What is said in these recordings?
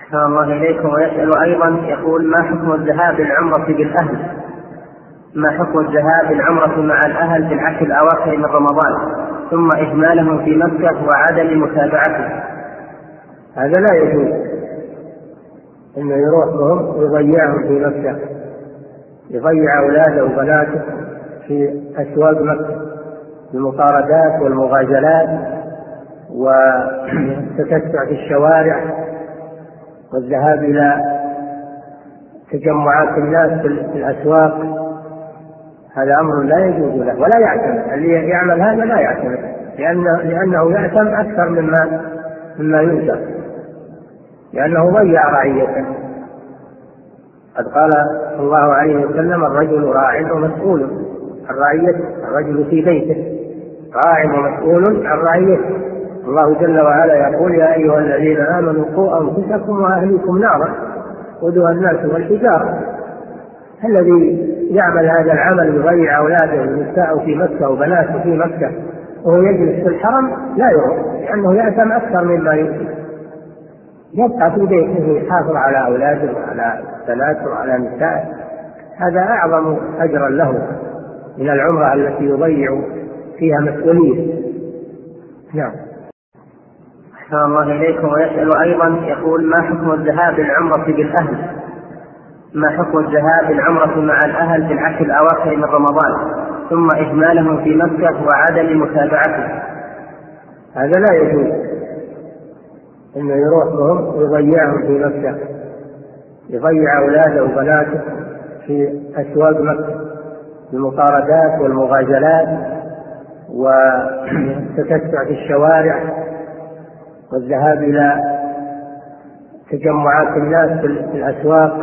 أحسن الله إليكم. ويسأل أيضا يقول: ما حكم الذهاب للعمرة بالأهل؟ ما حكم الذهاب للعمرة مع الأهل في العشر الأواخر من رمضان ثم إهمالهم في مكة وعدم متابعتهم؟ هذا لا يجوز، إنه يروح بهم ويضيعهم في مكة، يضيع أولاده وبناته في أسواق مكة المطاردات والمغازلات والتتسع في الشوارع والذهاب إلى تجمعات الناس في الأسواق. هذا أمر لا يجوز له ولا يعتمد. اللي يعمل هذا لا يعتمد، لأنه يعتم أكثر مما ينزل، لأنه ضيع رعيته. قد قال صلى الله عليه وسلم: الرجل راع ومسؤول عن رعيته. الرجل في بيته راع ومسؤول عن رعيته. الله جل وعلا يقول: يا أيها الذين آمنوا قوا أنفسكم وأهليكم نارا وقودها الناس والحجارة. الذي يعمل هذا العمل يضيع أولاده ونساءه في مكة وبناته في مكة وهو يجلس في الحرم لا يروح، لأنه يأثم أكثر مما يؤتي. يبقى في بيته يحافظ على أولاده وعلى بناته وعلى نسائه، هذا أعظم أجرا له من العمرة التي يضيع فيها مسؤولية. نعم. أحسن الله إليكم. ويسأل أيضا يقول: ما حكم الذهاب للعمرة بالأهل؟ ما حكم الذهاب للعمرة مع الأهل في العشر الأواخر من رمضان ثم إهمالهم في مكة وعدم متابعتهم؟ هذا لا يجوز، إنه يروح بهم ويضيعهم في مكة، يضيع أولاده وبناته في أسواق مكة المطاردات والمغازلات والتتسع في الشوارع والذهاب إلى تجمعات الناس في الأسواق.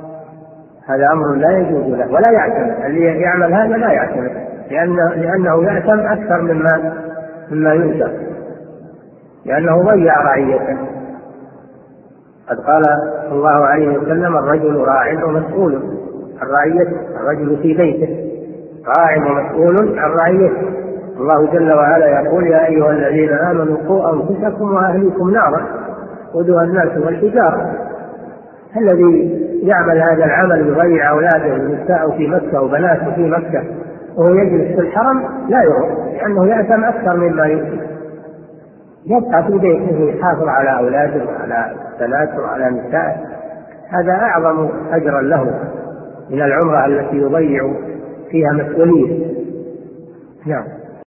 هذا أمر لا يجوز له ولا يعتمد. اللي يعمل هذا لا يعتمد، لأنه يأثم أكثر مما ينزل، لأنه ضيع رعيته. قد قال صلى الله عليه وسلم: الرجل راع ومسؤول عن رعيته. الرجل في بيته راع ومسؤول عن رعيته. الله جل وعلا يقول: يا أيها الذين آمنوا قوا أنفسكم وأهليكم نارا وقودها الناس والحجارة. الذي يعمل هذا العمل يضيع أولاده ونساءه في مكة وبناته في مكة وهو يجلس في الحرم لا يروح، لأنه يأثم أكثر مما يؤتي. يبقى في بيته يحافظ على أولاده وعلى بناته وعلى نسائه، هذا أعظم أجرا له من العمرة التي يضيع فيها مسؤولية. نعم.